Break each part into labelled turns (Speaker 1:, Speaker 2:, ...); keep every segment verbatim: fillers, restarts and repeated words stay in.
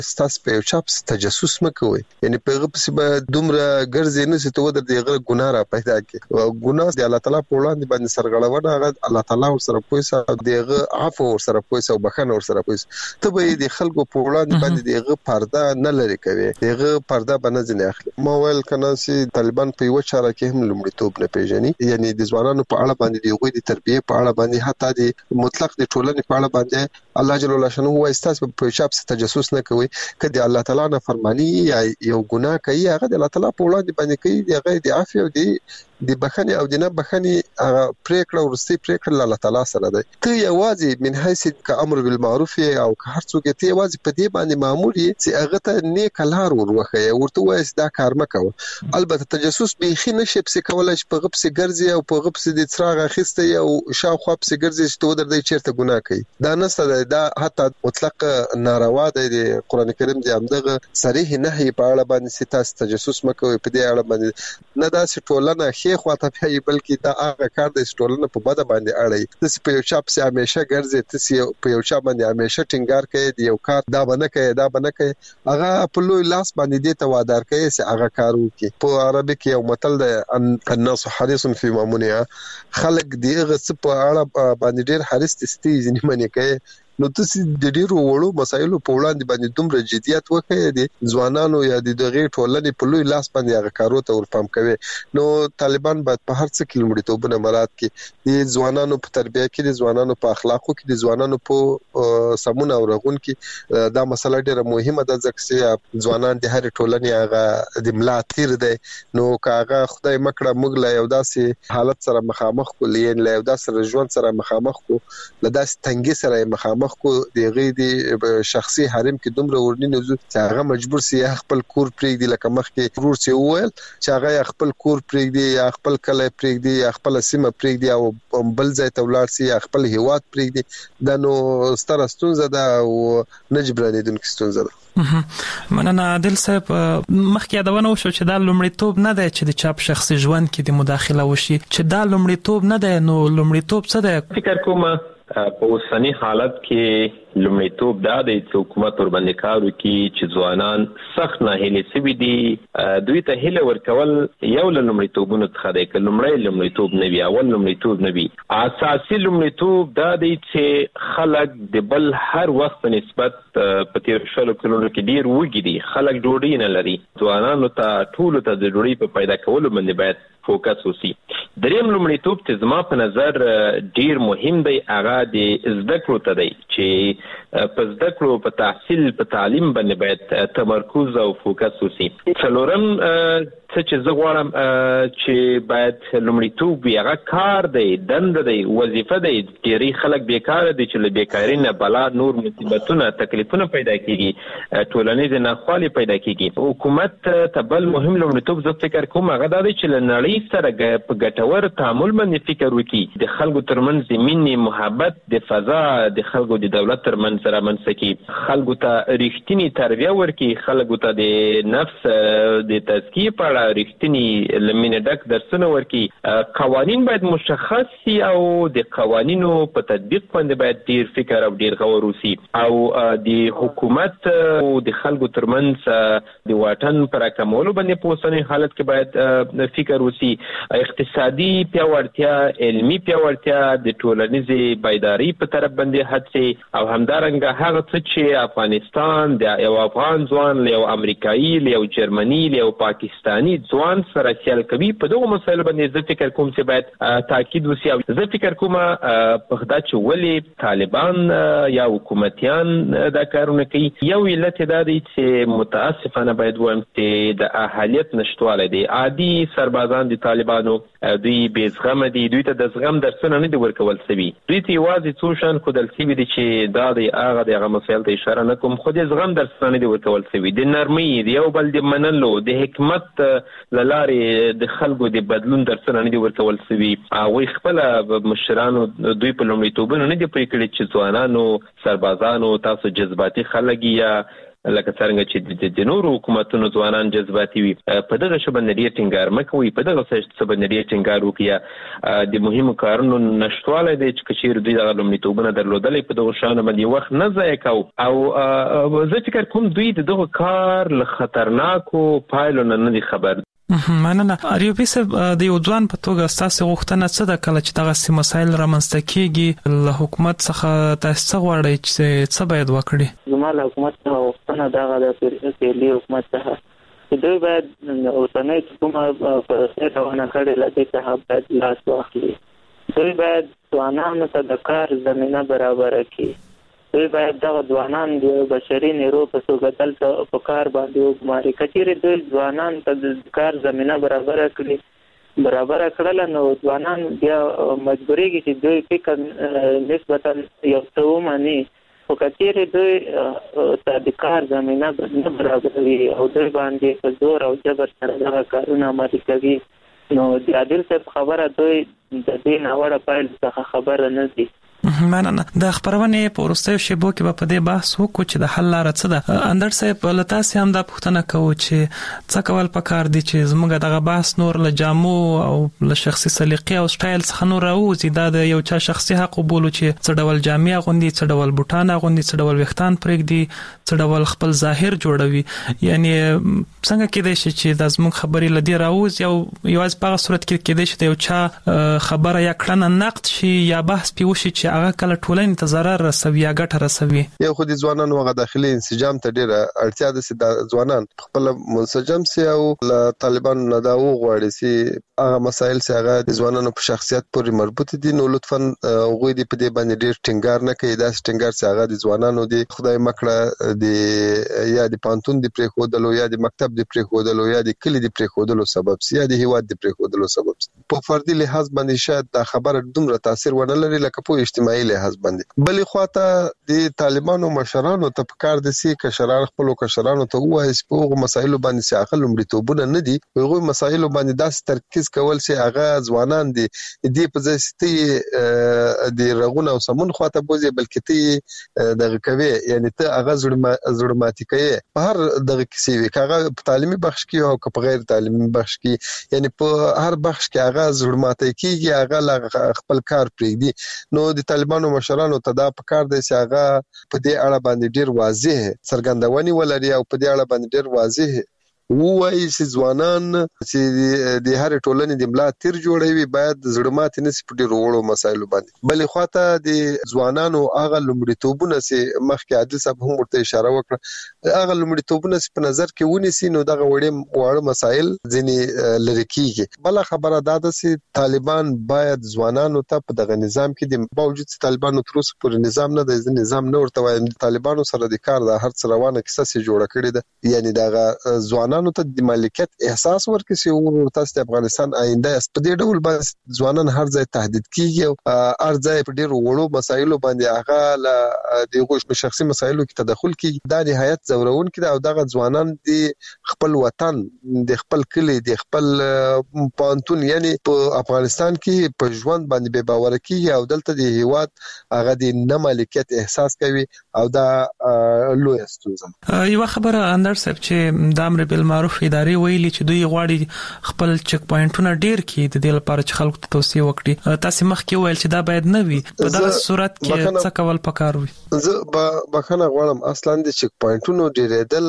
Speaker 1: ستاسو په چاپ تجسس مکوي، یعنی په غو به دومره ګرځي نه چې ته د دغه ګناه را پیدا کړي. او ګناه د الله تعالی په وړاندې باندې سرغړونه هغه الله تعالی ور سره پوښه دغه عفو ور سره پوښه او بخښنه ور سره پوښه. ته به د خلکو په وړاندې باندې دغه پرده نه لري کوي، دغه پرده باندې نه اخلي. مو ویل کنه چې طالبان په یو چاره کې هم لومړیتوب نه پیژني، یعنی د ځوانانو په اړه باندې د غوي د تربیه په اړه باندې حتی د مطلق د ټولنې په اړه باندې الله جل وعلا شنو هو استاس په چاپ تجسس نه کوي. کله الله تعالی نه فرمانی یا یو ګناه کوي هغه د الله تعالی په وړاندې باندې کوي، دغه د عفو او د د بخنه او د نه بخنه پریکړه ورستي پریکړه الله تعالی سره ده. ته یوازې من حیث ک امر بالمعروف او که هر څوک ته یوازې په دې باندې معمولی چې هغه ته نیک لار ورخه ورته وایي دا کار مکو. البته تجسس به خې نشي په کولای چې په غبس ګرځي او په غبس د څراغ اخیسته او شاوخوا په ګرځي چې ته ودر دی چیرته ګناه کوي. دا نسته دا حتی مطلق ناروا ده. د قران کریم د امدغه صریح نهي په اړه باندې چې تاسو تجسس مکو په دې اړه باندې نه دا چې ټولنه خواته پیي بلکې دا هغه کار د ټولنه په بده باندې اړي. د په یو چاپ سي همیشه ګرځي ته په یو چاپ باندې همیشه ټینګار کوي د یو کار دا بنه کوي دا بنه کوي هغه په لوی لاس باندې د توادر کوي چې هغه کارو کوي. په عربي کې یو متل ده الناس حريص في مامونها، خلق دیغه څه په اړه باندې ډېر حریص دي ځنی منی کوي. نو تاسو د ډیرو وړو مسایلو په وړاندې باندې دومره جديت وکړئ د ځوانانو یا د دغه ټولنې په لوی لاس باندې هغه کارو ته ورپام کوي. نو طالبان باید په هر څه کې لومړیتوبونه مراد کړي، د ځوانانو په تربیه کې، د ځوانانو په اخلاقو کې، د ځوانانو په سمون او رغون کې. دا مسله ډیره مهمه ده ځکه چې ځوانان د هر ټولنې هغه د ملا تیر دي. نو کاغه خدای مکړه موږ له یو داسې حالت سره مخامخ کولې، له یو داسې ژوند سره مخامخ کو، له داسې تنګي سره مخامخ کو دغه د شخصي حریم کې دومره ورنینو چې هغه مجبور سي خپل کور پرېږدي، لکه مخکې ورور سي وویل چې هغه خپل کور پرېږدي یا خپل کلی پرېږدي یا خپل سیمه پرېږدي او بل ځای ته ولاړ سي یا خپل هیواد پرېږدي. دا نو ستره ستونزه ده او نه جبرانېدونکې ستونزه ده.
Speaker 2: مننه عادل صاحب. مخکې یادونه وشو چې دا لومړیتوب نه دی چې د چاپ شخصي ژوند کې د مداخله وشي، چې دا لومړیتوب نه دی. نو لومړیتوب څه دی؟
Speaker 3: فکر کوم په اوسنی حالت کې لومړیتوب دا دی چې حکومت ور باندې کار وکړي چې ځوانان سخت ناهیلي سوي دي. دوی ته هیله ورکول یو له لومړیتوبونو څخه دی، که لومړی لومړیتوب نه وي، اول لومړیتوب نه وي. اساسي لومړیتوب دا دی چې خلک د بل هر وخت په نسبت په تیر شلو کلونو کې ډیر وږي دي، خلک ډوډۍ نه لري. ځوانانو ته ټولو ته د ډوډۍ په پیدا کولو باندې باید فوکس وسی. دریم لومړیتوب چې زما په نظر ډیر مهم دی هغه د زده کړو ته دی، چې په زده کړو په تحصیل په تعلیم باندې باید تمرکز او فوکس وسی. څلورم څه چې زه غواړم چې باید لومړیتوب وي هغه کار دی، دنده دی، وظیفه دی. ډېری خلک بیکاره دي چې له بیکارۍ نه بلا نور مصیبتونه تکلیفونه پیدا کیږي، ټولنیزې ناخوالې پیدا کیږي. حکومت ته بل مهم لومړیتوب زه فکر کوم هغه دا دی چې له نړۍ سره په ګټور تعامل باندې فکر وکړي، د خلکو ترمنځ د مینې محبت د فضا د خلکو د دولت ترمنځ رامنځته کړي، خلکو ته رښتینې تربیه ورکړي، خلکو ته د نفس د تزکیې په اړه رښتینی لمنه ډک درسونه ورکړي. قوانین باید مشخص سي او د قوانینو په تطبیق باندې باید ډیر فکر او ډیر غور وسی، او د حکومت او د خلکو ترمنځ د واټن پر کمولو باندې په اوسنۍ حالت کې باید فکر وسی. اقتصادي پیاوړتیا، علمي پیاوړتیا، د ټولنیزې بیداری په طرف باندې هڅې، او همدارنګه هغه څه چې افغانستان د یو افغان ځوان له یو امریکایي له یو جرمني له یو پاکستاني ځوان سره سیال کوي، په دغه مسایلو باندې زه فکر کوم چې باید تاکید وسی. او زه فکر کوم په خدا چې ولې طالبان یا حکومتیان دا کارونه کوي، یو علت دا دی چې متاسفانه باید وایم چې د اهلیت نشټواله دی. عادي سربازان د طالبانو دوی بې زغمه دي، دوی ته د زغم درسونه نه دي ورکول سوي، دوی ته یوازې څو شیان ښودل سوي دي چې دا دی هغه د هغه مسایل ته اشاره نه کوم، خو د زغم درسونه نه دي ورکول سوي، د نرمۍ، د یو بل د منلو، د حکمت للارې د خلکو د بدلون درسونه نه دي ورکول سوي. هغوی خپله مشرانو دوی په لومړیتوبونو نه دي پرې کړي چې ځوانانو، سربازانو، تاسو جذباتي خلک یا لکه څنګه چې د نورو حکومتونو ځوانان جذباتي وي په دغه شبه ډیر ټینګار مکوي په دغه څه باندې ډیر ټینګار وکړي د مهمو کارونو نشټواله د چکشیر دوی د لومړیتوبونه درلودلې په دغه شان باندې وخت نه ضایع کوي او زه فکر کوم دوی دغه کار له خطرناکو پایلو نه نه خبر.
Speaker 2: مننه. اریوبي صاحب د یو ځوان په توګه تاسو غوښتنه څه ده کله چې دغه مسایل رامنځته کیږي له حکومت څخه تاسو غواړئ چې څه باید وکړي؟
Speaker 4: زموږ له حکومت څخه غوښتنه دغه د فعلي حکومت څخه چې دوی باید اوسنۍ حکومت په څېړنه کړي لکه څه باید لاس واخلي. دوی باید ځوانانو ته د کار زمینه برابر کړي. دوی باید دغه ځوانان د بشري نیرو په توګه دلته په کار باندې وګماري. کچېرې دوی ځوانان ته د کار زمینه برابر کړي برابر کړل نو ځوانان بیا مجبورېږي چې دوی فکر نسبتا یو څه ومني خو کچېرې دوی ته د کار زمینه نه برابروي او دوی باندې په زور او جبر سره دغه کارونه عملي کوي نو د عادل صاحب خبره دوی د دې ناوړه پایلو څخه خبره نه دي.
Speaker 2: مننه. د خبرونې په وروستیو شیبو کې به په دې بحث وکړو چې د حل لاره څه ده. اندر صاحب له تاسو هم دا پوښتنه کوو چې څه کول پکار دي چې زموږ دغه بحث نور له جامو او له شخصي سلیقې او سټایل څخه نور راوځي. دا د یو چا شخصي حق بولو چې څه ډول جامې اغوندي څه ډول بوټان اغوندي څه ډول وختان پرېږدي څه ډول خپل ظاهر جوړوي. یعنی څنګه کېدای شي چې د زموږ خبرې لدی راوځي او یوازې په صورت کې کېدای شي د یو چا خبره یا کړنه نقد شي یا بحث پیوشي چې هغه کله ټولنې ته ضرر رسوي یا ګټه رسوي.
Speaker 1: یو خو د ځوانانو هغه داخلي انسجام ته ډیره اړتیا ده چې د ځوانان خپل منسجم سي او له طالبانو نه دا وغواړي چې هغه مسایل چې هغه د ځوانانو په شخصیت پورې مربوط دي نو لطفاً هغوی دې په دې باندې ډیر ټینګار نه کوي. دا ټینګار چې هغه د ځوانانو دی خدای مکړه د یا د پانتون د پریخودلو یا د مکتب د پریخودلو یا د کلی د پریخودلو سبب سي یا د هیواد د پریخودلو سبب سي. په فردي لحاظ باندې شاید دا خبره دومره تاثیر ونه لري لکه په اجتماعي لحاظ باندې. بلې خواته د طالبانو مشرانو ته پکار دي چې کشران خپل کشرانو ته وایي چې په هغه مسایلو باندې چې عقل لومړیتوبونه نه دي هغه مسایلو باندې داس ترکیز کول چې هغه ځوانان دي د په ځای چې د رغونه او سمون خواته بوزي بلکې ته دغه کوي یعنی ته هغه زړماتي کوي په هر دغه کیسې وي هغه په تعلیمي بخش کې او په غیر تعلیمي بخش کې یعنی په هر بخش کې هغه زړماتي کیږي هغه خپل کار پرېږدي. نو د طالبانو مشرانو ته دا پکار دی چې هغه په دې اړه باندې ډیر واضح څرګندونې ولري او په دې اړه باندې ډیر واضح وایي چې ځوانان چې د هر ټولنې د ملا تیر جوړوي باید زړماتې نشي په ډیرو وړو مسایلو باندې. بلې خواته د ځوانانو هغه لومړیتوبونه چې مخکې عادل صاحب هم ورته اشاره وکړه هغه لومړیتوبونه چې په نظر کې ونیسي نو دغه وړې واړه مسایل ځینې لري کیږي. بل خبره دا ده چې طالبان باید ځوانانو ته په دغه نظام کې د باوجود چې طالبانو تر اوسه پورې نظام نه دی نظام نه ورته وایي طالبانو سره د کار د هر څه روانه کیسه سي جوړه کړې ده یعنی دغه ځوانانو ځوانانو ته د مالکیت احساس ورکړي چې ورته د افغانستان آینده په دې ډول باندې ځوانان هر ځای تهدید کیږي او هر ځای په ډیرو وړو مسایلو باندې هغه ل د غوښ شخصي مسایلو کې تدخل کوي. دا نهایت زورون کړي او دغه ځوانان د خپل وطن د خپل کلی د خپل پانتون یعنی په افغانستان کې په ژوند باندې به باور کیږي او دلته د هیواد هغه د نه مالکیت احساس کوي او دا لوی ستونزه.
Speaker 2: یو خبره اندر صاحب چې د امر بالمعروف ادارې ویلي چې دوی غواړي خپل چک پوینټونه ډیر کړي د دې لپاره چې خلکو ته توصیه وکړي. تاسو مخکې ویل چې دا باید نه وي په دغه صورت کې څه کول پکار وي؟
Speaker 1: زه بخښنه غواړم اصلا د چک پوینټونو ډیرېدل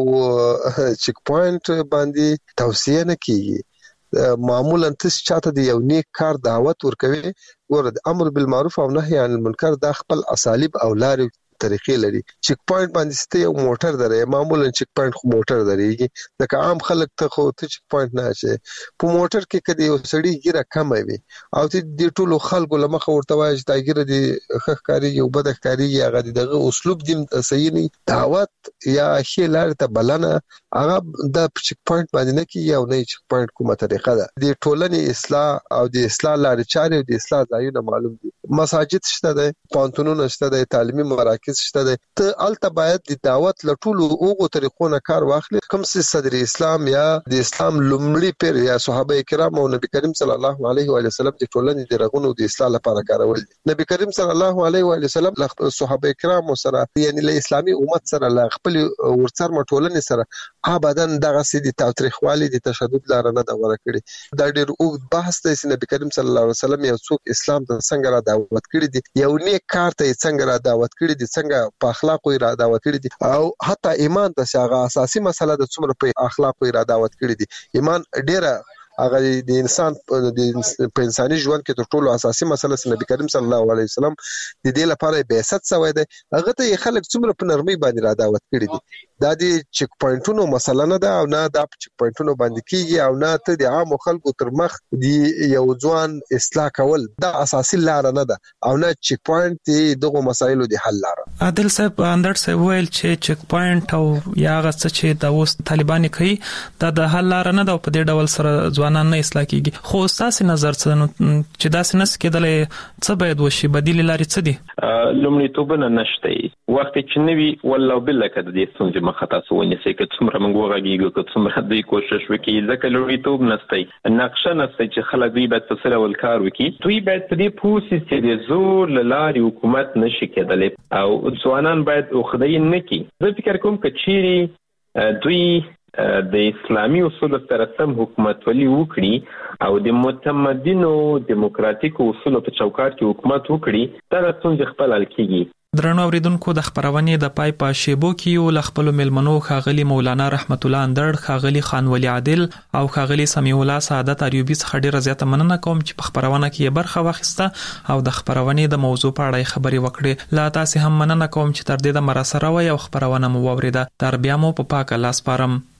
Speaker 1: او چک پوینټ باندې توصیه نه کیږي. معمولا تاسو چاته د یو نیک کار دعوت ورکوي ورته امر بالمعروف او نهي عن المنکر د خپل اساليب او لارې طریقې لري. چک پوینټ باندې ستې یو موټر درې معمولا چک پوینټ خو موټر درېږي ځکه عام خلک ته خو ته چک پوینټ نه شي په موټر کې کدی یو سړی ګیره کم وي او د ټولو خلکو لمخه ورته وایي چې دا ګیره دی خخکاری یو بدخکاری هغه دغه اسلوب دیم صحیح نه دعوت یا شی لار ته بلنه هغه د چک پوینټ باندې نه کیږي او نه چک پوینټ کومه طریقه ده. د ټولنې اصلاح او د اصلاح لارې چارې او د اصلاح ځایونه معلوم دي. مساجد شته دي، پانتونونه شته دي، تعلیمي مراکز شته دي. ته الته باید د دعوت لټولو اوغو طریقو نه کار واخلي. کوم څه صدر اسلام یا د اسلام لومړي پیر یا صحابه کرام او نبی کریم صلی الله علیه و سلم د ټولنې د رغونو د اصلاح لپاره کارول. نبی کریم صلی الله علیه و سلم صحابه کرام سره یعنی له اسلامي امت سره له خپل ورڅر مټولنې سره ابدان دغه سيدي تاریخوالي د تشدد لار نه دا ور کړی. دا ډېر اوږد بحث دی چې نبی کریم صلی الله علیه وسلم یو څوک اسلام ته څنګه را دعوت کړی دی، یو نیک کار ته څنګه را دعوت کړی دی، څنګه په اخلاقو را دعوت کړی دی، او حتی ایمان ته څنګه اساسي مسله د څومره په اخلاقو را دعوت کړی دی. ایمان ډېره هغه د انسان په انساني ژوند کې تر ټولو اساسي مسله چې نبی کریم صلی الله علیه وسلم د دې لپاره بعثت شوی دی. هغه ته خلک څومره په نرمۍ باندې را دعوت کړی دي. دا د چک پوینټونو مسله نه ده او نه د چک پوینټونو باندې کیږي او نه ته د عام خلکو تر مخ دی یو ځوان اصلاح کول دا اساسي لار نه ده او نه چک پوینټ دغه مسایلو د حل لار.
Speaker 2: عادل صاحب اندر صاحب ویل چې چک پوینټ او یا هغه څه چې د اوس طالبان کوي دا د حل لار نه ده. په دې ډول سره ځوانان نه اصلاح کیږي. خو تاسو نظر څه چې دا سنس کېدلې څه باید وشي، بدیل لارې څه دي؟
Speaker 3: لومړی توبه نشته. وخت چې نوی والله بالله کده دې څنګه مخه تاسو ونیسئ که څومره موږ وغږیږو که څومره دوی کوشش وکړي ځکه لومړی توب نشته، نقشه نشته چې خلک دوی باید په سره ول کار وکړي. دوی باید په دې پوه شي چې د زور له لارې حکومت نشي کېدلی او ځوانان باید خدای نه کړي. زه فکر کوم که چیرې دوی د اسلامي اصولو سره سم حکومت ولي وکړي او د متمدنو دیموکراتیکو اصولو په چوکاټ کې حکومت وکړي دا څنګه خپل حل کیږي.
Speaker 2: درنو اوریدونکو د خبرونې د پای په شیبو کې یو لخپل ملمنو خاغلی مولانا رحمت الله اندړ، خاغلی خان ولی عادل او خاغلی سمیع الله سعادت ایوبی څخه ډیره زیاته مننه کوم چې په خبرونه کې برخه واخیسته او د خبرونې د موضوع په اړه خبرې وکړې. لا تاسو هم مننه کوم چې تر دې د مرسته راوي او خبرونه مو واوریده. تر بیا مو په پاک الله سپارم.